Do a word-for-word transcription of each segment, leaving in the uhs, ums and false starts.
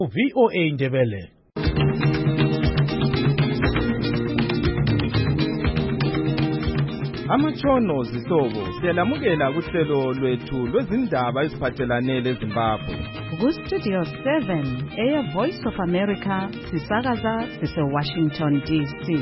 V O A Ndebele. Amatshono zihlobo siyalamukela kuhlelo lwethu lwezindaba eziphathelane leZimbabwe. Ku Studio seven, Air Voice of America, sisakaza sise Washington D C.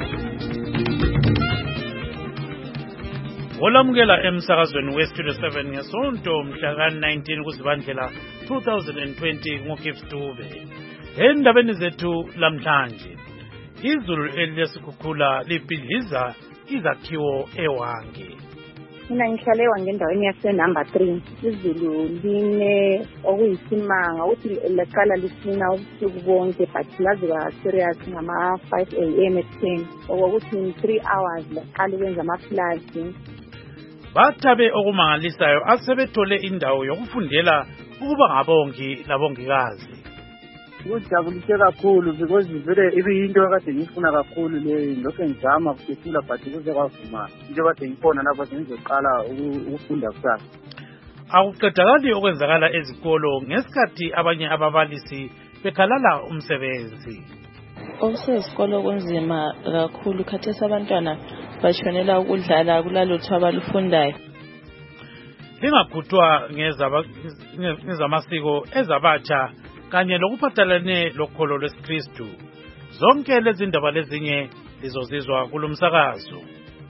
Olamukela emsakazweni we Studio seven ngesonto mhla nineteen kuZibandlela two thousand twenty ngoGift Dube. Endabeni zethu lamhlanje, izulu elilesikhukhula libhidliza izakhiwo eWange. Mina ngihlala eWange endaweni yase number three. Izulu line okuyisimanga uthi leqala lisina ubusuku bonke but laziba serious ngama five A M at ten. Okuthi in three hours leqala ukwenza ama floods. Bathabe okumangalisayo asebethole indawo yokufundela ukuba ngabongi labongikazi. Kujabulise kakhulu because vele ibiyinto ekade ngifuna kakhulu le lokho ngizama ukufunda but kuze kwavuma into kade ngifona lapho sengizoqala ukufunda kusasa. Akuqedakali okwenzakala ezikolo ngesikhathi abanye ababalisi bekhalala umsebenzi. Okusesikolo kunzima kakhulu khathesi abantwana bashonela ukudlala kulalutho abalufundayo. Lingakhuthwa ngezamasiko ezabatsha kanye lokuphathelane lokholo lwesikristu. Zonke lezi ndaba lezinye lizozizwa kulomsakazo.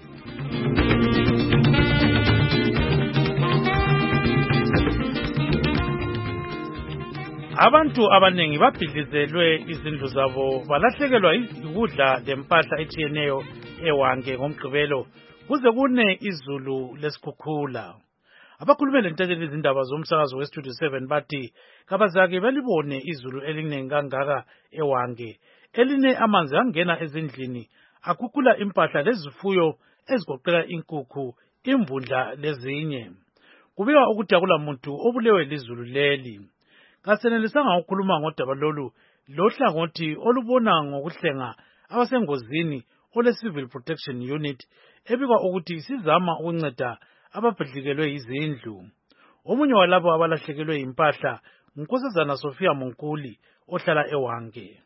Abantu abanengi babhidlizelwe izindlu zabo balahlekelwa ukudla lempahla etshiyeneyo eWange ngomgqibelo kuze kune izulu lesikhukhula. Abakhulume lentethe izindaba zomsakazo we Studio seven bathi kabazake belibone izulu elinengi kangaka eWange eline amanzi angena ezindlini akhukhula impahla lezifuyo ezigoqela inkukhu, imvundla lezinye. Kubika ukuthi akula muntu obulewe lizulu leli. Kasenelisanga ukukhuluma ngodaba lolu lohlangothi olubona ngokuhlenga abasengozini ole Civil Protection Unit ebikwa ukuthi sizama ukunceda ababhidlikelwe izindlu. Omunye walabo abalahlekelwe impahla uNkosazana Sophia Monkuli ohlala eWange.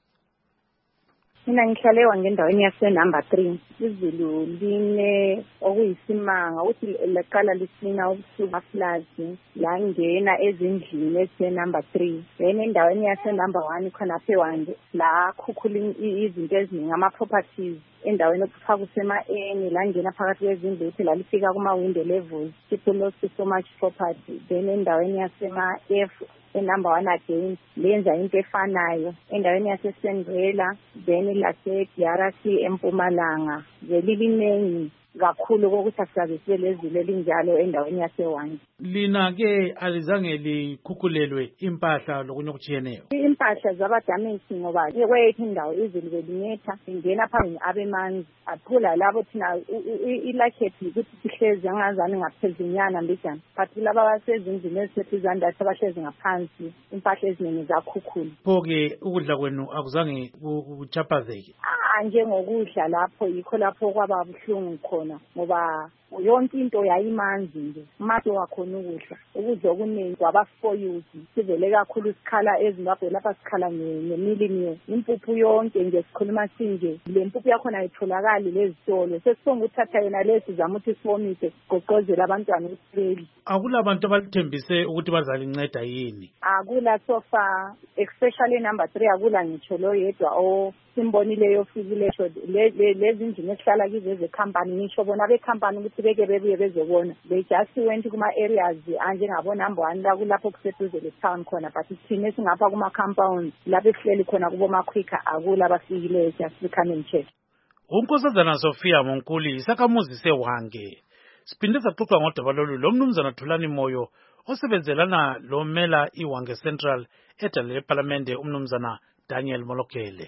Mina ngihlala eWange endaweni yase number three. Izulu line okuyisimanga uthi leqala lisina ubusuku floods langena ezindlini ese number three. Then endaweni yase number one khona phe eWange la khukhula izinto eziningi ama properties endaweni okufaka usema eni langena phakathi kwezindlu uthi la lifika kuma window levels. People lost so much property. Then endaweni yasema F number one again lenza into efanayo endaweni yasesendela then lase D R C eMpumalanga zelilinengi kakhulu kokuthi asizabe sibe lezulu elinjalo endaweni yaseWange. Lina ke alizange likhukhulelwe impahla lokunye okutshiyeneyo. Impahla zabadamage ngoba kweyethu indawo izulu belinetha ingena phakathi abemanzi aphula labo thina ilakhethi ukuthi sihlezi angazani ngaphezunyana mbijana but laba basezindlini ezisethi izandla abahlezi ngaphansi impahla eziningi zakhukhula. Phoke ukudla kwenu akuzange kuchaphazeke. Ah njengokudla lapho yikho lapho kwaba buhlungu khona ngoba yonke into yayimanzi nje manje wakhona ukudla ukudla okuningi kwabafoyuzi sivele kakhulu isikhala eZimbabwe lapha sikhala ngemilimi impuphu yonke nje sikhuluma sinje le mpuphu yakhona ayitholakali lezitolo sesifuna ukuthatha yena lesi zama ukuthi siwomise goqozela abantwana usibeli. Akula abantu abalithembise ukuthi bazalinceda yini? Akula so far especially number three akula ngitsho lo yedwa o simbonile yofikileyo lezi ndini esihlala kizo ezekhampani ngisho bona bekhampani ukuthi beke bebuye bezobona they just went kuma areas anje ngabo number one la kulapho kuseduze le town khona but sithine singapha kuma compounds lapho esihleli khona kubo makhwika akula bafikileyo just come and check. uNkosazana Sophia Monkuli isakhamuzi seWange. Siphinde saxoxa ngodaba lolu lo mnumzana Thulani Moyo osebenzelana lo mela iWange Central edale leParliamente umnumzana Daniel Molokele.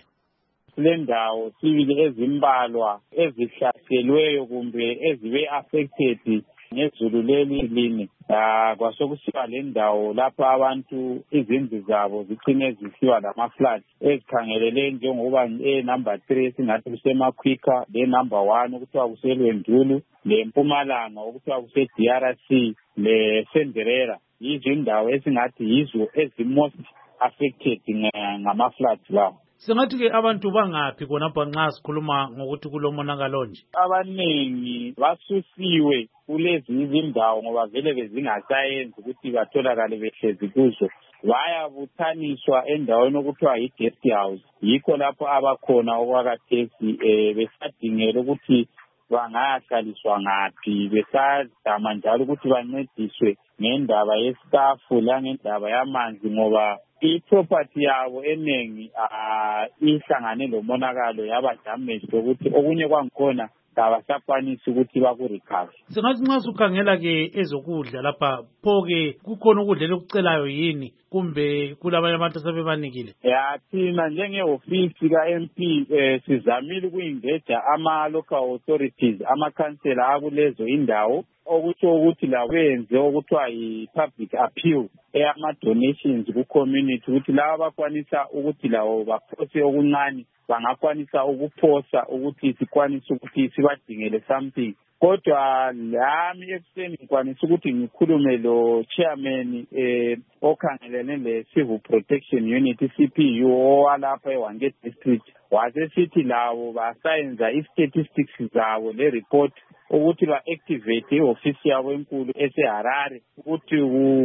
Le ndawo sibili ezimbalwa ezihlaselweyo kumbe ezibe affected ngezulu leli lini kwasokusiba le ndawo lapha abantu izindlu zabo zicine zisiwa lama floods ezikhangelele njengoba e number three singathi kusemakhwika le number one ukuthiwa kuselwendulu le Mpumalanga ukuthiwa kuse D R C le Senderera. Yizindawo esingathi yizo ezimost affected ngama-floods lawo. Singathi-ke abantu bangaphi khonapha nxa sikhuluma ngokuthi kulomonakalo nje? Abaningi basusiwe kulezi izindawo ngoba vele bezingasayenzi ukuthi batholakale behlezi kuzo. Bayabuthaniswa endaweni okuthiwa yi-guest house. Yikho lapho abakhona okwakathesi um besadingela ukuthi bangahlaliswa ngaphi, besadama njalo ukuthi bancediswe ngendaba yestafu langendaba yamanzi ngoba i-property yabo eningi ihlangane lomonakalo yaba damaged ukuthi okunye kwangikhona abasakwanisi ukuthi bakurecover. Singathi nxa sukhangela-ke ezokudla lapha pho-ke kukhona ukudla elikucelayo yini kumbe kulabanye abantu asebebanikile? Ya thina njengehofisi ka-M P um sizamile ukuyingeja ama-local authorities, amakhansela akulezo indawo okutsho ukuthi la benze okuthiwa yi-public appeal eyama-donations ku-community ukuthi laba bakwanisa ukuthi lawo baphose okuncane bangakwanisa ukuphosa ukuthi sikwanise ukuthi sibadingele something. Kodwa lami ekuseni ngikwanisa ukuthi ngikhulume lo chairman eh okhangelene le-Civil Protection Unit C P U owalapha eWangete District, wasesithi lawo basayenza i-statistics zabo le-report ukuthi ba-activate i-ofisi yabo enkulu eseHarare ukuthi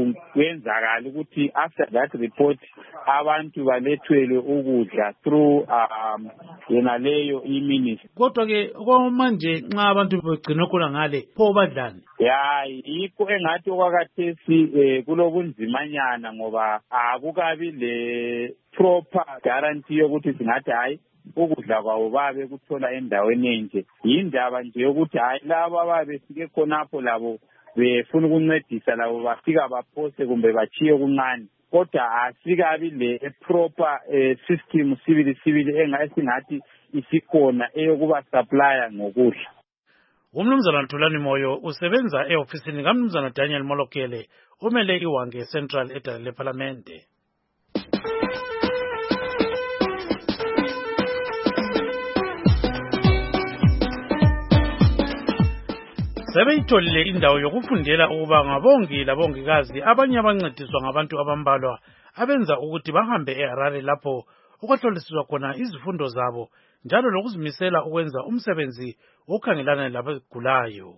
kwenzakala ukuthi after that report abantu balethwelwe ukudla through um yena leyo i-ministry. Kodwa-ke okwamanje nxa abantu begcinwe khona ngale pho badlani? Ya yikho engathi okwakathesi um kulobunzimanyana ngoba akukabi le-proper guarantee yokuthi singathi hayi ukudla kwawo babe kuthola endaweni enje. Yindaba nje yokuthi hayi laba babefike khonapho labo befuna ukuncedisa labo bafika baphose kumbe bachiye okuncane. Kodwa asikabi le-proper um system sibili sibili engasingathi isikhona eyokuba supplier ngokudla. Umnumzana Thulani Moyo usebenza e-ofisini kaMnumzana Daniel Molokele umele iWange Central edala leParlamente. Sebeyitholile indawo yokufundela ukuba ngabongi labongikazi abanye abancediswa ngabantu abambalwa abenza ukuthi bahambe eHarare lapho okwahlolisiswa khona izifundo zabo njalo lokuzimisela ukwenza umsebenzi okhangelana labagulayo.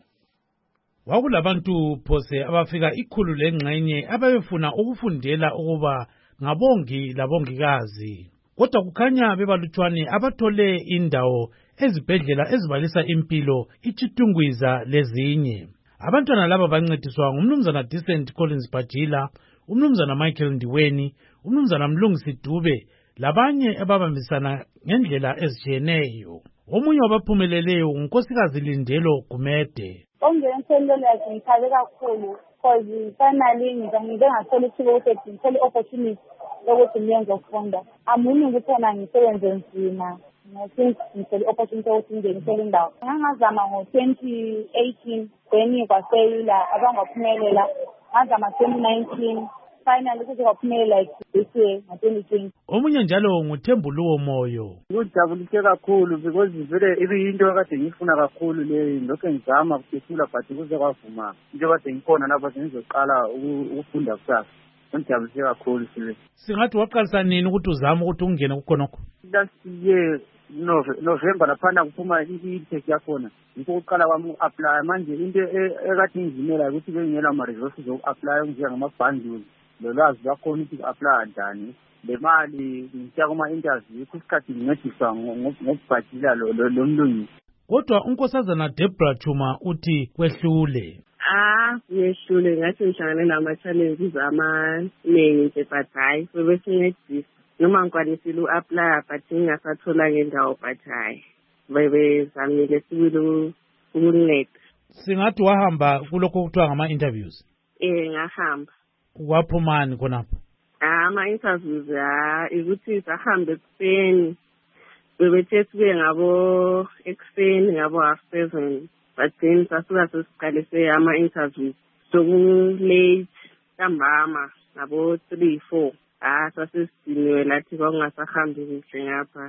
Wakulabantu phose abafika ikhulu lengxenye ababefuna ukufundela ukuba ngabongi labongikazi. Kodwa kukhanya bebalutshwane abathole indawo ezibhedlela ezibalisa impilo ichitungwiza lezinye. Abantwana laba bancediswa ngumnumzana Decent Collins Bajila, umnumzana Michael Ndiweni, umnumzana Mlungisi Dube labanye ababambisana ngendlela ezitshiyeneyo. Omunye wabaphumeleleyo ngunkosikazi Lindelo Gumede. Ongenselelo ngithabe kakhulu because finally ngizangibe ngathola ithuba ukuthi ngithole opportunity yokuthi ngiyenze ukufunda. Amuni ngithona ngisebenze nzima. Since ngithole opportunity yokuthi ngingenise indawo. Ngangazama ngo-twenty eighteen then kwaseyila abangaphumelela. Ngazama twenty nineteen finally kuze kwaphumelela this year ngo-twenty twenty. Omunye njalo nguThembuluwo Moyo. Ngijabulike kakhulu because vele ibiyinto akade ngifuna kakhulu le lokho ngizama ukuphefula but kuze kwavuma into kade ngikhona lapha sengizoqala ukufunda kusasa. Ngijabulike kakhulu sile. Singathi waqalisa nini ukuthi uzama ukuthi ungene kukhonokho? Last year November laphana kuphuma i-intake yakhona. Ngikho uqala kwami uku-apply manje into ekade ngizimela ukuthi bengela ama-resources oku-apply njengamabhandles. Lolwazi lwakhona ukuthi ku-apply njani. Le mali ngitya kuma-interview kusikhathi ngincediswa ngokubhadila lo mlungisi. Kodwa unkosazana Deborah Chuma uthi kwehlule. Ah, yehlule ngathi ngihlangane nama-challenges amaningi nje but hayi bebesincedisa. Noma ngikwanisile u-apply but ngingasathola ngendawo but hayi bebezamile sibili ukunceda. Singathi wahamba kulokho kuthiwa ngama-interviews? Eh ngahamba. Waphumani khonapho? Ah, ama-interviews ah ukuthi sahambe ekuseni bebethe sibe ngabo ekuseni ngabo half seven but then sasuka sesiqalise ama-interviews soku-late ntambama ngabo three four. Ah, sasesidiniwe lathi kwakungasahambi kuhle ngapha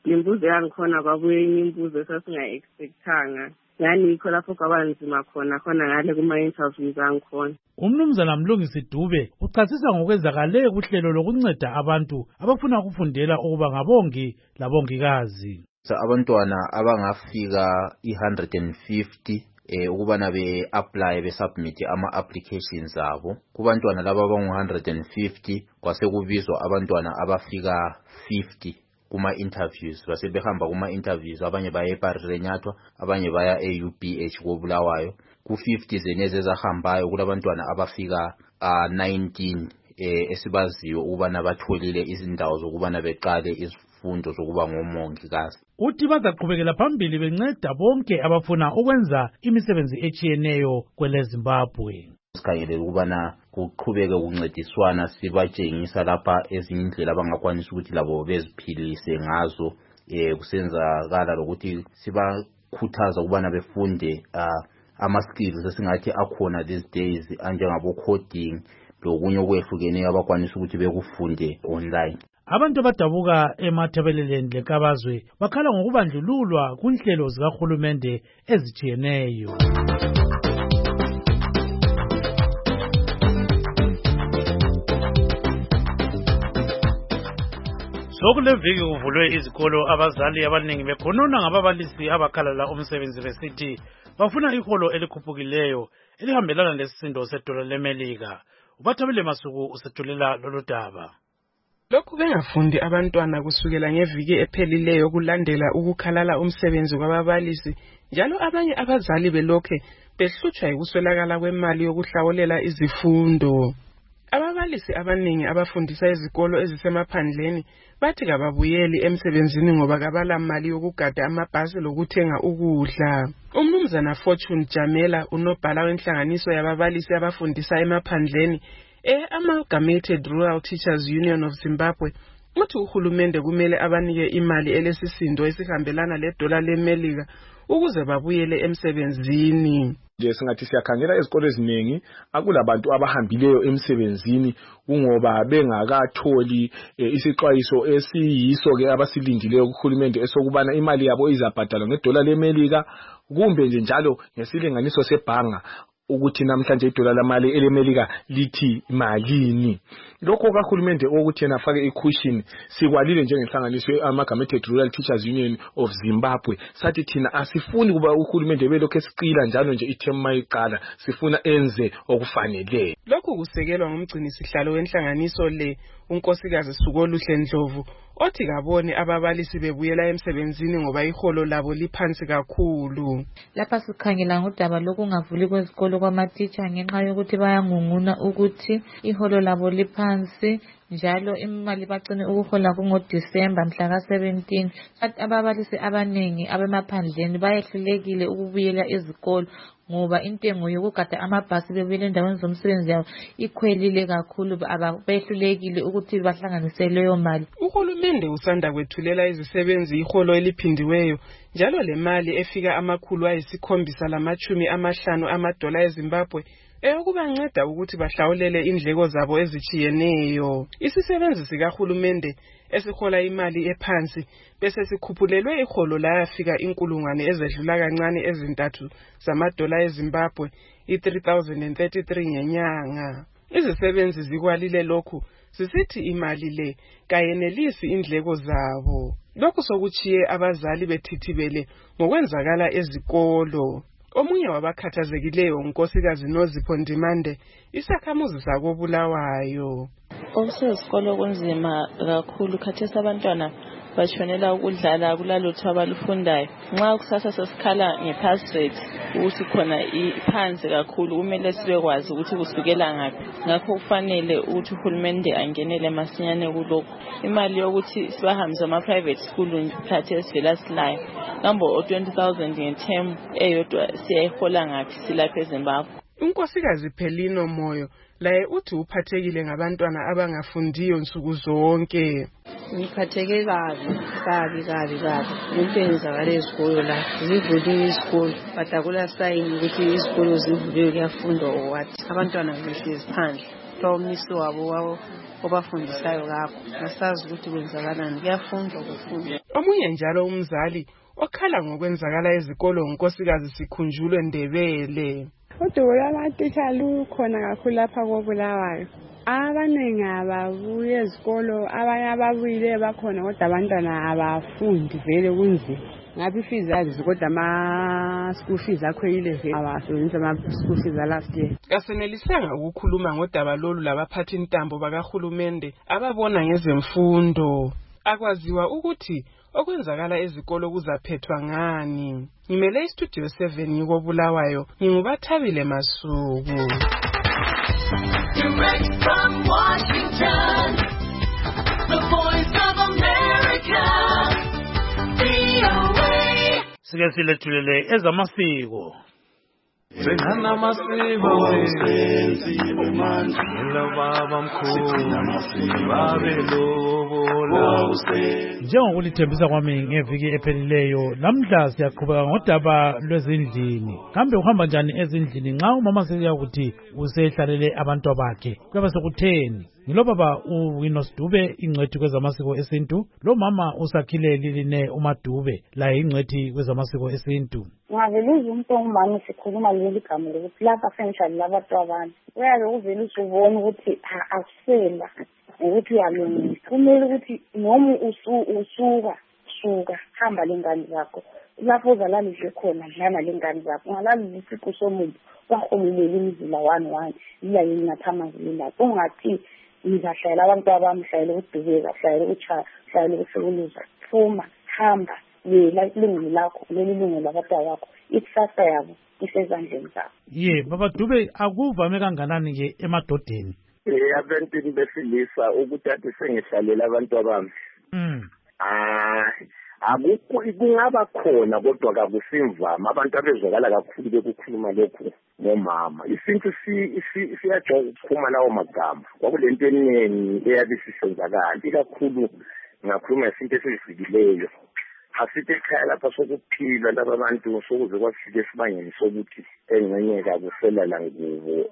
lembuzo yangikhona kwabuye enye imbuzo esasinga-expectanga yani yikho lapho kwabanzima khona khona ngale kuma-interviews angikhona. Umnumzana Mlungisi Dube uchasisa ngokwenzakale kuhlelo lokunceda abantu abafuna ukufundela ukuba ngabongi labongikazi. Abantwana abangafika one hundred fifty eh ukubana be apply be submit ama applications abo. Kubantwana laba abangu one hundred fifty kwase kubizwa abantwana abafika fifty kuma interviews, base behamba kuma interviews, abanye baya eParirenyatwa, abanye baya e-U B H koBulawayo. Ku fifty zeneze ezahambayo kulabantwana abafika uh, nineteen eh esibaziyo ukubana batholile izindawo zokubana beqale izifundo zokuba ngomongikazi. Uthi bazaqhubekela phambili benceda bonke abafuna ukwenza imisebenzi etshiyeneyo kwele Zimbabwe. Sikhangele ukubana kuqhubeke ukuncediswana sibatshengisa lapha ezinye indlela abangakwanisa ukuthi labo beziphilise ngazo eh kusenzakala lokuthi sibakhuthaza ukubana befunde uh, ama skills esingathi akhona these days anjengabo coding lokunye okwehlukeneyo abakwanisa ukuthi bekufunde online. Abantu abadabuka emathebeleleni lenkabazwe bakhala ngokubandlululwa kunhlelo zikahulumende ezitshiyeneyo. Sokuleviki kuvulwe izikolo, abazali abaningi bekhonona ngababalisi abakhalala umsebenzi besithi bafuna iholo elikhuphukileyo elihambelana lesisindo sedola leMelika. Ubathabile Masuku usethulela lolu daba. Lokhu bengafundi abantwana kusukela ngeviki ephelileyo kulandela ukukhalala umsebenzi kwababalisi, njalo abanye abazali belokhe behlutshwa yikuswelakala kwemali yokuhlawulela izifundo. Ababalisi abaningi abafundisa izikolo ezisemaphandleni bathi kababuyeli emsebenzini ngoba kabala mali yokugada amabhasi lokuthenga ukudla. Umnumzana Fortune Jamela, unobhala wenhlanganiso yababalisi abafundisa emaphandleni e-Amalgamated Rural Teachers Union of Zimbabwe, uthi uhulumende kumele abanike imali elesisindo esihambelana ledola leMelika ukuze babuyele emsebenzini. Nje singathi siyakhangela ezikolo eziningi akulabantu abahambileyo emsebenzini kungoba bengakatholi e, isixwayiso esiyiso ke abasilindileyo kuhulumende esokubana imali yabo izabhadalwa ngedola leMelika kumbe nje njalo ngesilinganiso sebhanga ukuthi namhlanje idola lamali eleMelika lithi malini. Lokho kahulumende ukuthi yena afake icushion sikwalile njengenhlanganiso ye-Amalgamated Rural Teachers Union of Zimbabwe sathi thina asifuni kuba uhulumende belokho esicila njalo nje ithemu mayiqala, sifuna enze okufanele. Lokhu kusekelwa ngumgcini sihlalo wenhlanganiso le unkosikazi Sukoluhle Ndlovu othi kabone ababalisi bebuyela emsebenzini ngoba iholo labo liphansi kakhulu. Lapha sikhangela ngodaba lokungavuli kwezikolo kwamatitsha ngenxa yokuthi bayangunguna ukuthi iholo labo liphansi njalo imali bacine ukuhola kungoDisemba mhla ka seventeen. Ababalisi abaningi abemaphandleni bayehlulekile ukubuyela ezikolo ngoba intengo yokugada amabhasi bebuyela endaweni zomsebenzi yabo ikhwelile kakhulu, ababehlulekile ukuthi bahlanganise leyo mali. Uhulumende usanda kwethulela izisebenzi iholo eliphindiweyo njalo le mali efika amakhulu ayisikhombisa lamachumi amahlanu amadola eZimbabwe eyokubanceda ukuthi bahlawulele indleko zabo ezichiyeneyo. Isisebenzi sikahulumende esihola imali ephansi bese sikhuphulelwe iholo layafika inkulungwane ezedlula kancane ezintathu zamadola eZimbabwe, i-three thousand thirty-three ngenyanga. Izisebenzi zikwalile lokhu sisithi imali le kayenelisi indleko zabo. Lokhu sokuchiye abazali bethithibele ngokwenzakala ezikolo. Omunye wabakhathazekileyo unkosikazi Nozipho Ndimande, isakhamuzi sakoBulawayo. Okusesikolo kunzima kakhulu, khathesi abantwana bashonela ukudlala kulalutho abalufundayo. Nxa kusasa sesikhala ngepass rate ukuthi khona iphansi kakhulu, kumele sibekwazi ukuthi kusukela ngaphi. Ngakho kufanele ukuthi uhulumende angenele masinyane kulokho. Imali yokuthi sibahambise ama private school khathesi vela silayo. Ngambo twenty thousand ngeterm eyodwa siyayihola ngaphi silapha eZimbabwe. Unkosikazi Pelino Moyo laye uthi uphathekile ngabantwana abangafundiyo nsuku zonke. Ngiphatheke kabi kabi kabi kabi into eyenzakala ezikolo la zivuliwe izikolo badakula sayini ukuthi izikolo zivuliwe kuyafundwa owathi abantwana behlezi phandle umisi wabo wabo obafundisayo kakho asazi ukuthi kwenzakalani, kuyafundwa kufundwa. Omunye njalo umzali okhala ngokwenzakala ezikolo unkosikazi Sikhunjulwe Ndebele. Udubo lwamatitsha lukhona kakhulu lapha koBulawayo. Abaningi ababuye ezikolo, abanye ababuyile bakhona kodwa abantwana abafundi vele kunzima. Ngabe fees azi kodwa ama school fees akhwelile vele abasebenzisa ama school fees last year. Kasenelisanga ukukhuluma ngodaba lolu labaphathi intambo bakahulumende ababona ngezemfundo. Akwaziwa ukuthi okwenzakala ezikolo kuzaphethwa ngani. Ngimele istudio seven ngikoBulawayo, nginguBathabile Masuku. Direct from Washington, the voice of America, V O A. Sike silethulele ezamasiko. Sengana masiko wesenziwe manje lobaba mkhulu babe lobola. Njengokulithembisa kwami ngeviki ephelileyo, namhla siyaqhubeka ngodaba lwezindlini. Kambe uhamba njani ezindlini nxa umama sesiya ukuthi usehlalele abantu bakhe? Kuyabe sekutheni? Ngilo baba uWinos Dube, ingcwethi kwezamasiko esintu, lo mama usakhile Liline uMadube, la ingcwethi kwezamasiko esintu. Ngavele umuntu ongumama sikhuluma leli gama lokuthi lapha senjani labantu abantu. Uyabe uvele usubona ukuthi akusela ukuthi uyalungisa. Kumele ukuthi noma usuka suka hamba lengane zakho. Lapho uzalaliswe khona dlana lengane zakho. Ungalali isiqu somuntu wahomilele imizila one one ila yingathamazilela. Ungathi ngizahlayela abantu abamhlayela ukudubeka, hlayela ukuchaya, hlayela ukusebuluza. Phuma, hamba, yela ilungelo lakho, leli lungelo labantu bakho. Ikusasa yabo isezandleni zakho. Ye, baba Dube, akuvame kanganani ke emadodeni? Eh, abantu besilisa ukuthi athi sengihlalela abantu abami. Mm. Ah, akukho kungaba khona kodwa kabusimvama abantu abezwakala kakhulu bekukhuluma lokho ngomama. Isinto siyajola ukukhuluma lawo magama. Kwakulento eningi eyabe sisenzakala ikakhulu ngakhuluma isinto esizifikileyo. Asithi ekhaya lapha sokuphila laba abantu sokuze kwafike esibangeni sokuthi engcenyeka kuselala ngubo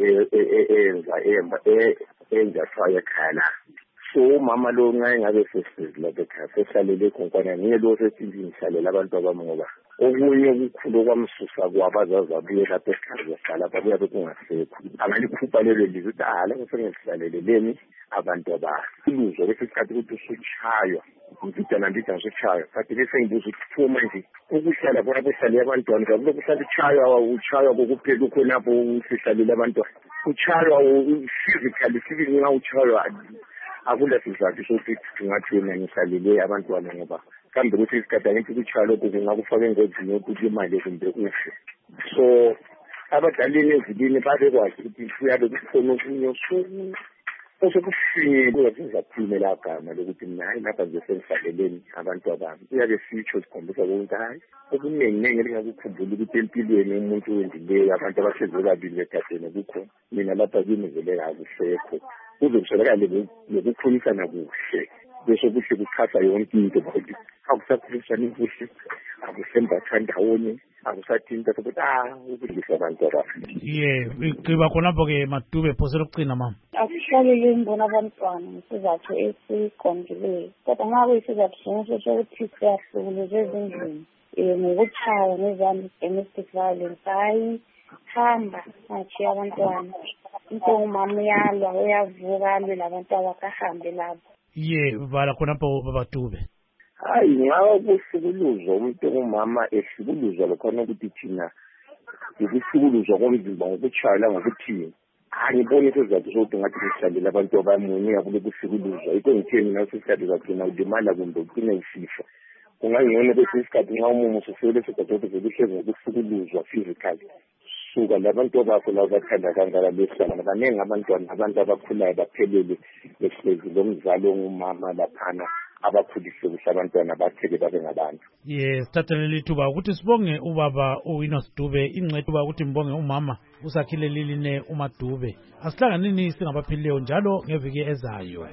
enza emba enza faya ekhaya. So mama lo nxa engabe sesizile lapha ekhaya sehlalele khonkwana ngiye lo sesithi ngihlalela abantu abami ngoba okunye ukukhulu kwamsusa kwabazazi abuye lapha ekhaya ehlala babuya bekungasekho. Angalikhupha lelo lizwi ukuthi ah la sengihlalele leni abantu abahluzwa bese isikhathi ukuthi usuchaywa ngidana ndidana usuchaywa kanti bese ngibuza ukuthi manje ukuhlala bona behlale abantwana ngoba kuhlala uchaywa uchaywa kokuphela ukhonapho usihlalele abantwana uchaywa physically physically nxa uchaywa akula sizathu sokuthi ngathi wena ngihlalele abantwana ngoba kambe ukuthi isikhathi angithi ukuchaywa lokhu kungakufaka engozini yokuthi imali kumbe ufe. So abadalini ezilini babekwazi ukuthi kuyabe kukhona okunye osuku osokufinyelwa kuzaphumela igama lokuthi nayi lapha nje sengihlaleleni abantu abami. Uyabe sitsho sikhombisa ukuthi hayi okuningi ningi engakukhumbula ukuthi empilweni umuntu wendileyo abantu abasezwe kabili bethathene kukho mina lapha kimi vele akusekho kuzokuswelakala lokukhulisana kuhle bese kuhle kuchaza yonke into ukuthi akusakhulumisana kuhle akusembatha ndawonye akusathinta ukuthi ah ukudlisa abantu abafi. Ye, iqiba khonapho ke Madube phosela ukucina mama. Akuhlalele imbona abantwana ngesizathu esiqondileyo. Kodwa nxa kuyisizathu sonke sokuthi siyahlukuluza ezindlini eh ngokuchaya nezami domestic violence hayi hamba achiya abantwana. Into umama uyalwa uyavuka alwe labantu abakahambe labo. Ye, vala khonapho baba Dube. Hayi ngawa kusikuluzwa umuntu umama esikuluzwa lokhona ukuthi thina ukusikuluzwa komzimba ngokuchayela ngokuthi angiboni isizathu sokuthi ngathi kuhlalela abantu abamunye yakule kusikuluzwa iko ngitheni naso isikhathi zakhona udimala kumbe ugcine usifa kungangcono bese isikhathi nxa umumo usufele sekwathothi zekuhlezi ngokusikuluzwa physically suka labantu abakho labo bathanda kangaka behlala banengi abantwana abantu abakhulayo baphelele behlezi lomzali ongumama laphana abakhulise kuhle abantwana bathele babe ngabantu. Yes, thathele lithuba ukuthi sibonge ubaba uWinos Dube, ingcwethi uba ukuthi mbonge umama usakhile Liline uMadube. Asihlanganini singabaphilileyo njalo ngeviki ezayo.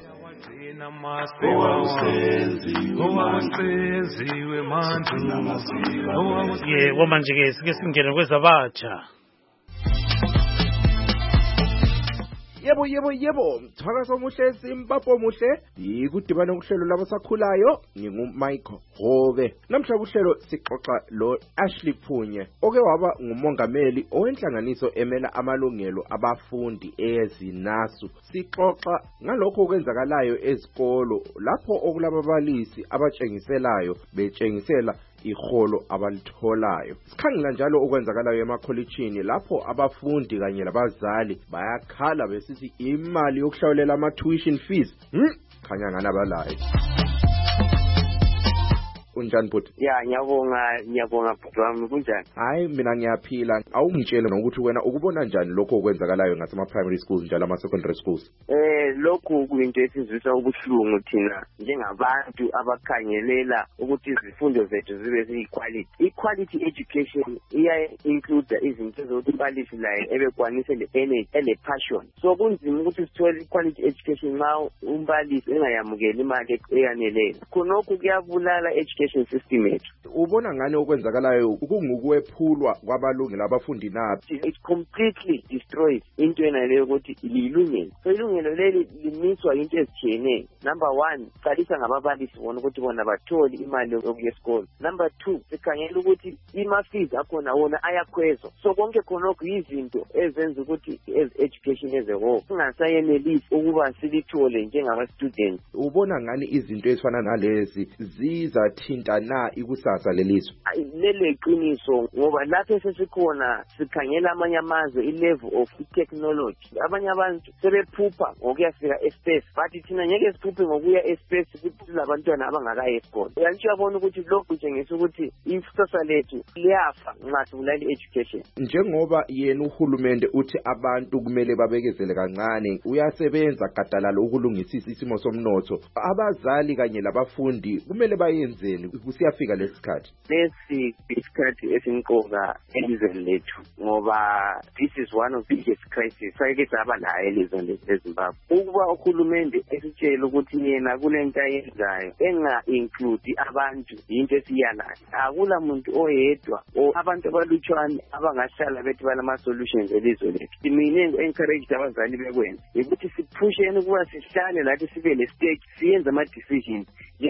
Ye, wamanje ke sike singene kwezabatsha. Yebo yebo yebo, mthakazo omuhle Zimbabwe omuhle. Ikudibana kuhlelo labasakhulayo, nginguMichael Hobe. Namhla kuhlelo sixoxa lo Ashley Phunye, oke waba ngumongameli owenhlanganiso emela amalungelo abafundi ezinasu. Sixoxa ngalokho okwenzakalayo ezikolo lapho okulababalisi abatshengiselayo betshengisela iholo abalitholayo. Sikhangela njalo okwenzakalayo emakholejini lapho abafundi kanye labazali bayakhala besithi imali yokuhlawulela ama tuition fees hm khanya ngana balayo. Unjani bhuti? Ya ngiyabonga ngiyabonga bhuti wami kunjani? Hayi mina ngiyaphila. Awungitshele nokuthi wena ukubona njani lokho okwenzakalayo ngasema primary schools njalo ama secondary schools? Eh lokho kuyinto esizwisa ubuhlungu thina njengabantu abakhangelela ukuthi izifundo zethu zibe ziyiquality. Equality education iya include izinto zokuthi umbalisi laye ebekwanise le energy le passion. So kunzima ukuthi sithole equality education nxa umbalisi engayamukeli imali eyaneleyo. Khonokho kuyabulala education system yethu. Ubona ngani okwenzakalayo kungukuwephulwa kwabalungelo abafundi naphi? It completely destroys into enaleyo ukuthi lilungelo. So ilungelo leli limiswa into ezitshiyeneyo. Number one, qalisa ngababalisi bona ukuthi bona batholi imali yokuya esikolo. Number two, sikhangela ukuthi ima-fees akhona wona ayakhwezwa. So konke khonokho yizinto ezenza ukuthi as education as a whole singasayenelisi ukuba silithole njengaba-students. Ubona ngani izinto ezifana nalezi zizathinta na ikusasa lelizwe? Lele qiniso ngoba lapho sesikhona sikhangela amanye amazwe i-level of technology. Abanye abantu sebephupha ngokuyafika espace, but thina ngeke siphuphe ngokuya espace futhi silabantwana abangakayi esikole. Uyabona ukuthi lokhu kutshengisa ukuthi ikusasa lethu liyafa nxa sibulala education. Njengoba yena uhulumende uthi abantu kumele babekezele kancane, uyasebenza gadalala ukulungisisa isimo somnotho. Abazali kanye labafundi kumele bayenzeni kusiyafika lesikhathi? Lesi isikhathi esinqoka elizweni lethu ngoba this is one of the biggest crises sayike saba la elizweni leZimbabwe. Ukuba uhulumende esitshela ukuthi yena kulento ayenzayo enga include abantu into esiyalayo. Akula muntu oyedwa o abantu abalutshwane abangahlala bethi balama solutions elizwe lethu. Mina encourage abazali bekwenza ukuthi siphusheni ukuba sihlale lathi sibe le stage siyenza ama decisions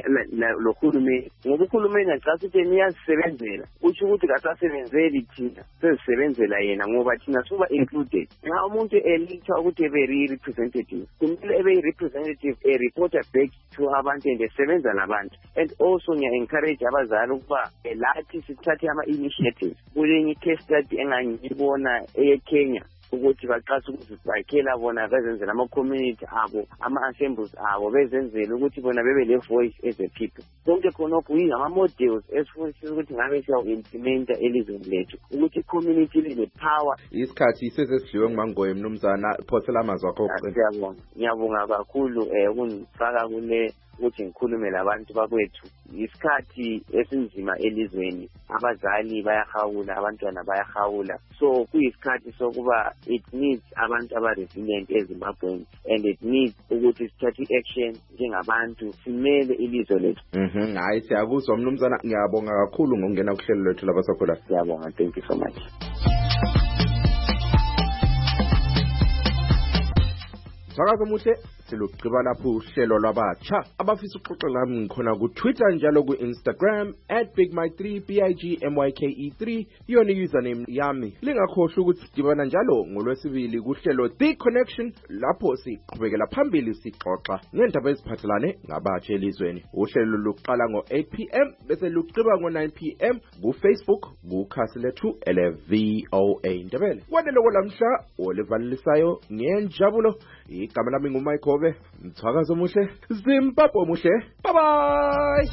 lo hulumende. Ngoba uhulumende acathi ukuthi niyasebenzela uthi ukuthi kasasebenzeli thina sesebenzela yena ngoba thina suba included. Nxa umuntu elitha ukuthi ebe representative kumele ebe representative a reporter back to abantu and esebenza labantu. And also ngiya encourage abazali ukuba lathi sithathe ama initiatives. Kulenye case study engangibona eKenya ukuthi baqasa ukuthi bakhela bona bezenzela ama community abo ama assemblies abo bezenzela ukuthi bona bebe le voice as a people. Konke khonokho yingama models esifundisa ukuthi ngabe siyaw implementa elizweni lethu ukuthi community le power. Isikhathi sesesidliwe ngumangoye mnumzana phosela amazwi akho. Ngiyabonga ngiyabonga kakhulu eh kunifaka kule ukuthi ngikhulume labantu bakwethu. Isikhathi esinzima elizweni, abazali bayahawula, abantwana bayahawula. So kuyisikhathi sokuba it needs abantu aba resilient eZimbabwe and it needs ukuthi sithathe action njengabantu simele ilizwe lethu. Mhm, hayi siyakuzwa mnumzana, ngiyabonga kakhulu ngokungena kuhlelo lwethu labasakhula. Siyabonga, thank you so much. Sakazo muhle silugqiba lapho uhlelo lwabatsha abafisa uxoxa ngami ngikhona ku Twitter njalo ku Instagram at big my three b i g m y k e three yona username yami. Lingakhohlwa ukuthi sidibana njalo ngolwesibili kuhlelo The Connection lapho siqhubekela phambili sixoxa ngendaba eziphathelane ngabatsha elizweni. Uhlelo luqala ngo eight p m bese luqhiba ngo nine p m ku Facebook ku khasi lethu ele V O A Ndebele. Kwanele lamhla olivalisayo ngenjabulo. Igama lami nguMichael Hobe, mthakazo omuhle, Zimbabwe omuhle. Bye bye.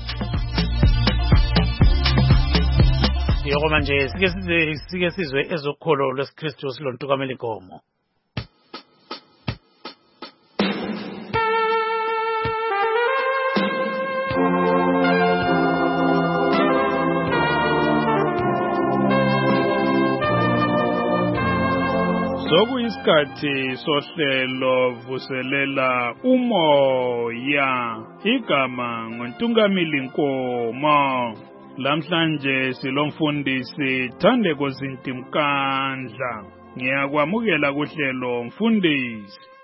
Yoko manje sike size sike sizwe ezokholo lwesikristu silontukamela inkomo. Sokuyisikhathi sohlelo vuselela umoya, igama ngontungameli nkomo. Lamhlanje silomfundisi Thandeko Zintimkandla. Ngiyakwamukela kuhlelo mfundisi.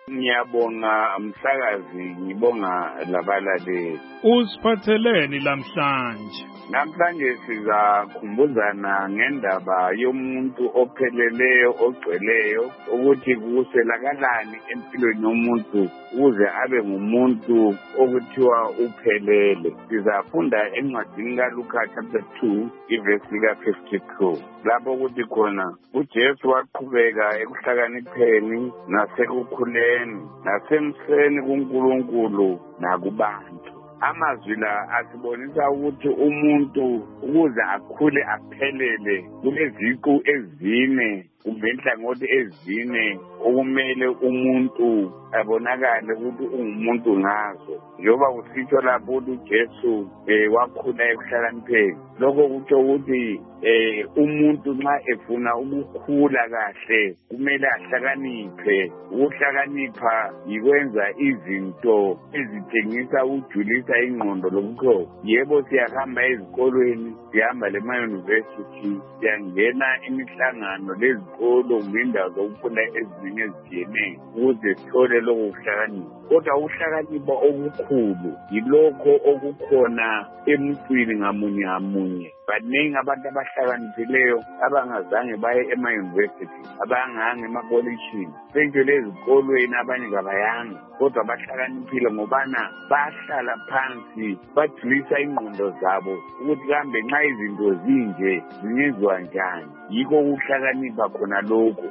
Ngiyabonga msakazi, ngibonga labalaleli. Usiphatheleni lamhlanje? Namhlanje sizakhumbuzana ngendaba yomuntu opheleleyo ogcweleyo ukuthi kuselakalani empilweni yomuntu ukuze abe ngumuntu okuthiwa uphelele. Sizafunda encwadini kaLuka chapter two ivesi ka fifty-two lapho ukuthi khona uJesu waqhubeka ekuhlakanipheni nasekukhuleni nasemseni kuNkulunkulu nakubantu. Amazwi la asibonisa ukuthi umuntu ukuze akhule aphelele kuleziqu ezine kumbe inhlangothi ezine okumele umuntu abonakale ukuthi ungumuntu ngazo. Njengoba kusitsho lapho ukuthi uJesu eh, wakhula ekuhlakanipheni. Lokho kutsho ukuthi eh, umuntu nxa efuna ukukhula kahle kumele ahlakaniphe. Ukuhlakanipha yikwenza izinto ezitshengisa ukujulisa ingqondo lomkhosi. Yebo siyahamba ezikolweni, siyahamba lema-university, siyangena imihlangano lezikolo ngendawo zokufunda ezinye ezitshiyeneyo ukuze sithole lokho kuhlakanipha. Kodwa ukuhlakanipha okukhulu yilokho okukhona emuntwini ngamunye ngamunye. Baningi abantu abahlakaniphileyo abangazange baye ema-university, abanganga emakolishini, senjele ezikolweni abanye kabayanga, kodwa bahlakaniphile ngobana bahlala phansi bajulisa ingqondo zabo ukuthi kambe nxa izinto zinje zingenziwa njani. Yikho ukuhlakanipha khona lokho,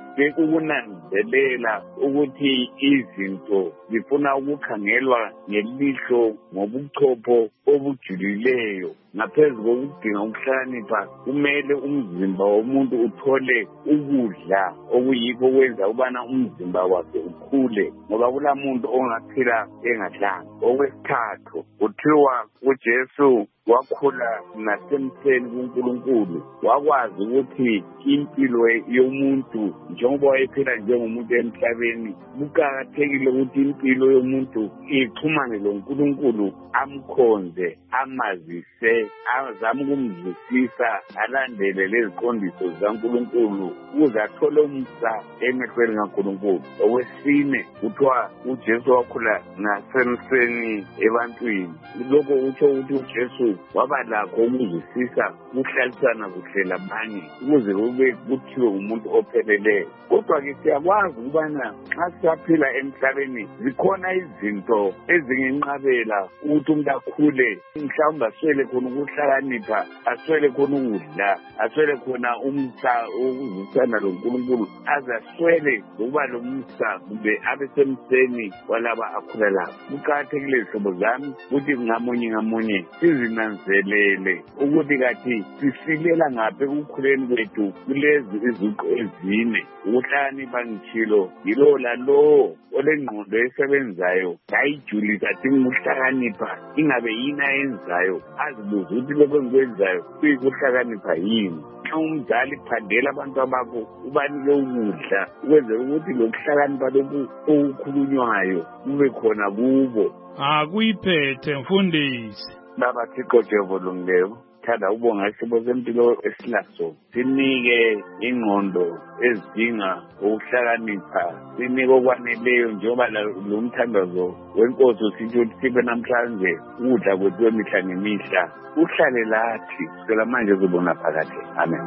ukunanzelela ukuthi izinto zifuna ukukhangelwa ngelihlo ngobuchopho obujulileyo. Ngaphezu kokudinga ukuhlakanipha kumele umzimba womuntu uthole ukudla okuyikho kwenza ubana umzimba wakhe ukhule, ngoba kulamuntu ongaphila engadlanga. Okwesithathu kuthiwa uJesu wakhula nasemtheni kuNkulunkulu, wakwazi ukuthi impilo yomuntu njengoba wayephila njengomuntu emhlabeni kuqakathekile ukuthi impilo yomuntu ixhumane loNkulunkulu, amkhonze, amazise, azame ukumzwisisa, alandele leziqondiso zikaNkulunkulu ukuze athole umsa emehlweni kaNkulunkulu. Okwesine kuthiwa uJesu wakhula nasemseni ebantwini. Lokho kutsho ukuthi uJesu waba lakho ukuzwisisa, ukuhlalisana kuhle labanye ukuze kube kuthiwe umuntu opheleleyo. Kodwa-ke siyakwazi ukubana nxa siyaphila emhlabeni zikhona izinto ezingenqabela ukuthi umuntu akhule. Mhlawumbe aswele khona ukuhlakanipha, aswele khona ukudla, aswele khona umsa ukuzwisana loNkulunkulu, aze aswele ukuba lomsa kumbe abe semseni walaba akhula labo. Kuqakathekile zihlobo zami ukuthi ngamunye ngamunye sizinanzelele ukuthi kathi sisilela ngaphi ekukhuleni kwethu kulezi iziqu ezine. Ukuhlakanipha ngitshilo yilo lalowo olengqondo esebenzayo ngayijulisa dinga ukuhlakanipha, ingabe yini ayenzayo azibuze ukuthi lokho engikwenzayo kuyikuhlakanipha yini. Nxa umzali phandela abantu abakho ubanike ukudla ukwenzela ukuthi lokuhlakanipha lokhu okukhulunywayo kube khona kubo. Akuyiphethe mfundisi. Baba Thixo Jehova olungileyo, thanda ubonga isimo sempilo esilaso, sinike ingqondo ezidinga ukuhlakanipha, sinike okwaneleyo njengoba lo mthandazo wenkosi usithi ukuthi sibe namhlanje ukudla kwethu kwemihla ngemihla. Uhlale lathi kusukela manje uzobona phakade. Amen.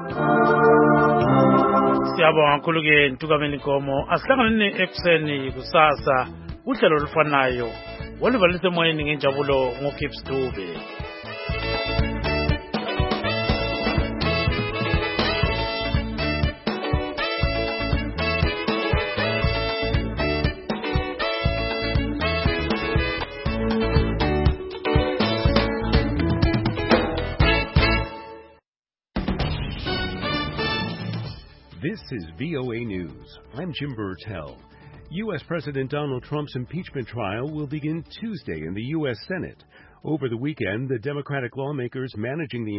Siyabonga kakhulu-ke Ntukameni Nkomo. Asihlangane ekuseni kusasa uhlelo olufanayo oluvalise emoyeni ngenjabulo ngoKips Dube. This is V O A News. I'm Jim Burtell. U S President Donald Trump's impeachment trial will begin Tuesday in the U S Senate. Over the weekend, the Democratic lawmakers managing the